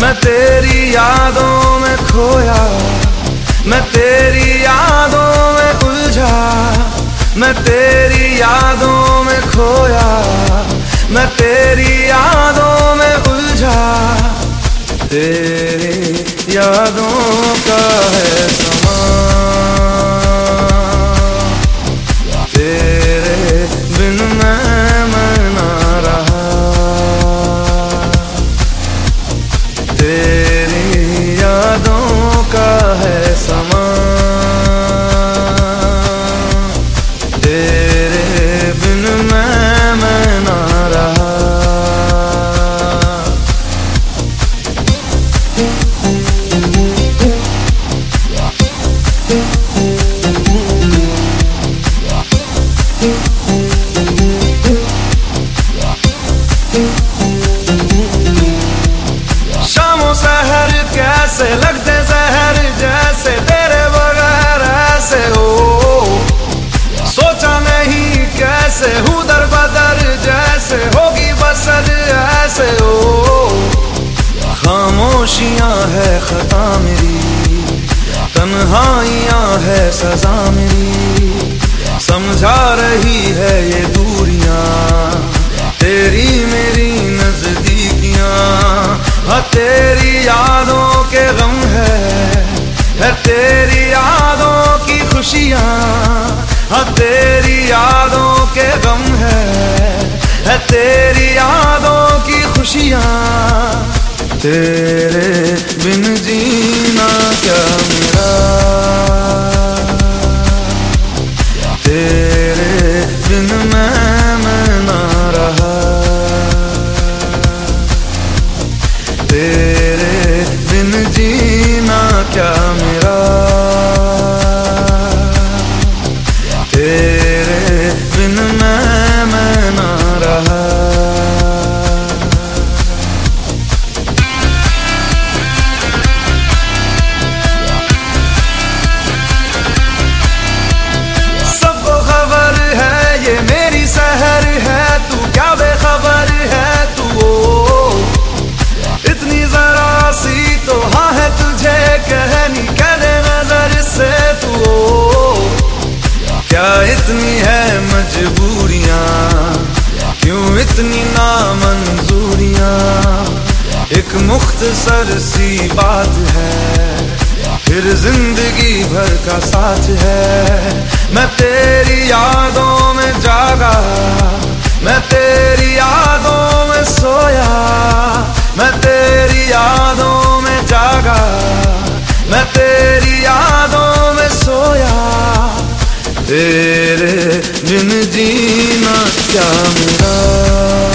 मैं तेरी यादों में खोया, मैं तेरी यादों में उलझा, मैं तेरी यादों में खोया, मैं तेरी यादों में उलझा। तेरी यादों का है समा, तेरे बिन मैं ना रहा। तेरी यादों का है समा, तेरे बिन मैं ना रहा। शामों सहर कैसे लगते जहर, जैसे तेरे बगैर ऐसे हो। सोचा नहीं कैसे हूँ दर बदर, जैसे होगी बसर ऐसे हो। खामोशियाँ है खता मेरी, तन्हाइयाँ है सजा मेरी। समझा रही है ये दूरियां तेरी मेरी नजदीकियां। हाँ तेरी यादों के गम है तेरी यादों की खुशियां। हाँ तेरी यादों के गम है तेरी यादों की खुशियां। तेरे बिन जीना क्या मेरा, तेरे बिन मैं ना रहा। तेरे बिन जीना क्या मेरा, तेरे बिन मैं ना रहा। ये मेरी सहर है, तू क्या बेखबर है तू। इतनी जरा सी तो हाँ है तुझे कहनी, कह दे नजर से तू। क्या इतनी है मजबूरियां, क्यों इतनी नामंजूरियां। एक मुख्तसर सी बात है, फिर जिंदगी भर का साथ है। मैं तेरी यादों में जागा, मैं तेरी यादों में सोया। मैं तेरी यादों में जागा, मैं तेरी यादों में सोया। तेरे बिन जीना क्या मेरा।